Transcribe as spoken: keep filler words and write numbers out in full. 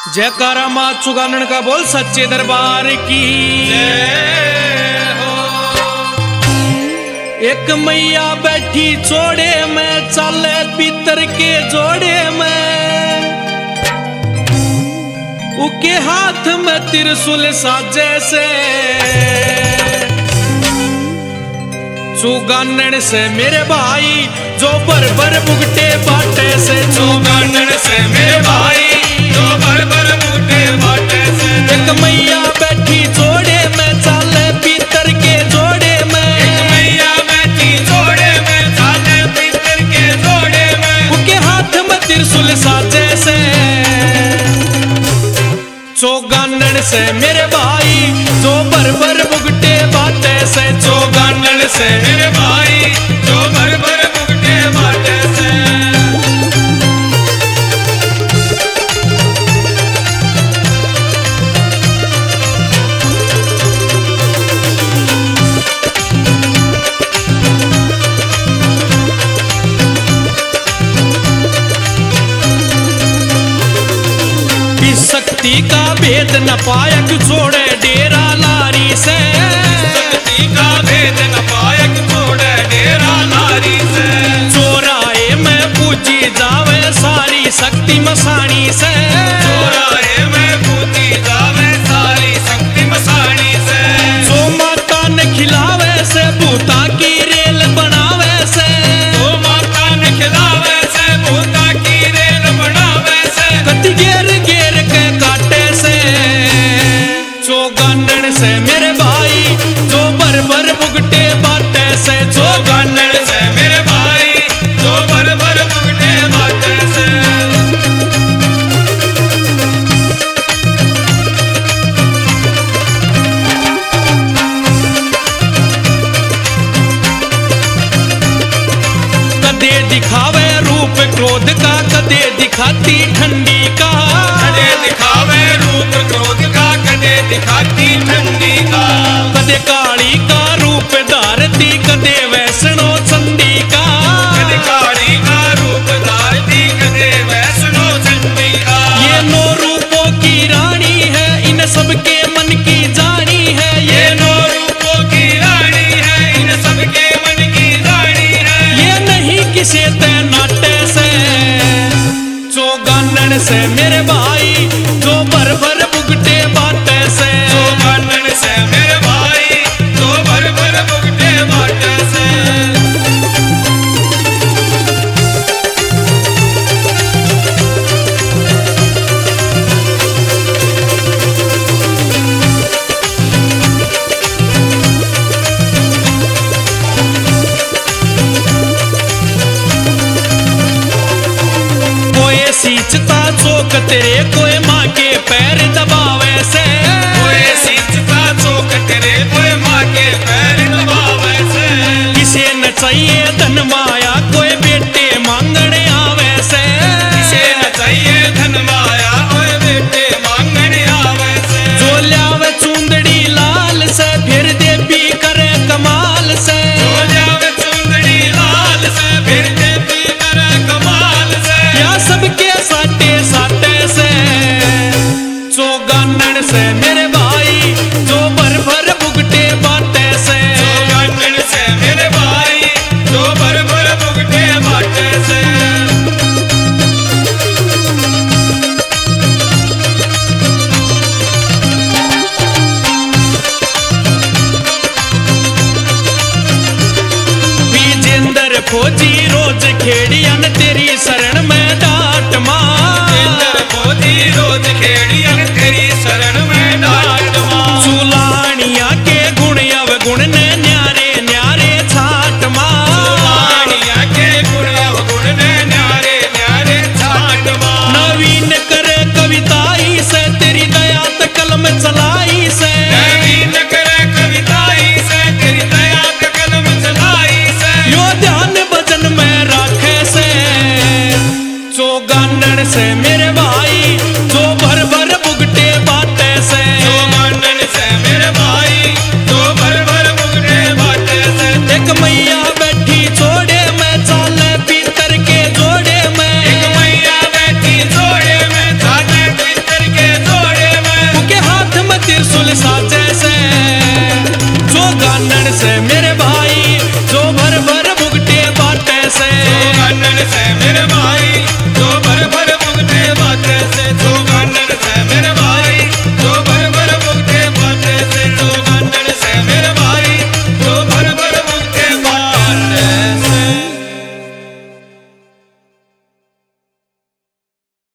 जयकारा माँ चुगानन का बोल सच्चे दरबार की जय हो। एक मैया बैठी चोड़े में चले पीतर के जोड़े में, उके हाथ में त्रिशूल साजे से चुगानन से मेरे भाई जो बर बर बुगटे बाटे से, चुगानन से मेरे भाई जो बर बर बुगटे बाटे से। एक मैया बैठी जोड़े में चाले पीतर के जोड़े में, एक मैया बैठी जोड़े में चाले पीतर के जोड़े में, उनके हाथ में त्रिशूल साजे से चुगानन से मेरे भाई जो बर बर बुगटे बाटे से, चुगानन से मेरे भाई जो बर बर बुगटे बाटे से। शक्ति का भेद न पायक छोड़े डेरा लारी से, शक्ति का भेद न पायक छोड़े डेरा लारी से। चौराहे में पूजी जावे सारी शक्ति मसाणी से, चौराहे में पूजी जावे सारी शक्ति मसाणी से। जो माता ने खिलावे से भूता की रेल बनावे से, जो माता ने खिलावे से भूता की रेल बनावे से। कति गेर गेर के काटे से चुगानन से मेरे भाई जो बर बर बुगटे बाटे से, चुगानन से मेरे भाई जो बर बर बुगटे बाटे से। कदे दिखावे रूप क्रोध का, कदे दिखाती ठंडी का, कदे दिखावे रूप क्रोध का, कदे दिखाती ठंडी का। कदे काली का रूप धारती, कदे वैष्णो चंडी का, कदे काली का रूप धारती, कदे वैष्णो चंडी का। ये नौ रूपों की रानी है, इन सबके मन की जानी है। ये नौ रूपों की रानी है, इन सबके मन की जानी है। ये नहीं किसी नाटे से चुगानन से मेरे भाई जो बर बर बुगटे बाटे से, चुगानन से मेरे भाई जो बर बर बुगटे बाटे से। सींचता चौक तेरे कोई माँ के पैर दबावे से, कोई सींचता चौक तेरे कोई माँ के पैर दबावे से। किसे न चाहिए धन माया कोई बेटे मांगने आवे से, किसे न चाहिए धन माया कोई बेटे मांगने आवे से। जो ल्यावे चुंदड़ी लाल से फिर देवी करे कमाल से, जो ल्यावे चुंदड़ी लाल से फिर देवी करे कमाल से। या सबके साटे साटे से चुगानन से मेरे भाई जो बर बर बुगटे बाटे से, चुगानन से मेरे भाई जो बर बर बुगटे बाटे से। विजेंद्र फौजी रोज खेड़ियन तेरी शरण में डांट मां, विजेंद्र फौजी रोज खेड़ियन तेरी शरण में डांट मां। चुलानिया के गुण अवगुण ने न्यारे न्यारे छाट मां, चुलानिया के गुण अवगुण ने न्यारे न्यारे छाट मां। नवीन करे कविताई से तेरी दया त कलम चलाई से, नवीन करे कविताई से तेरी दया त कलम चलाई से। यो ध्यान भजन में राखे से चुगानन से मेरे भाई जो भर भर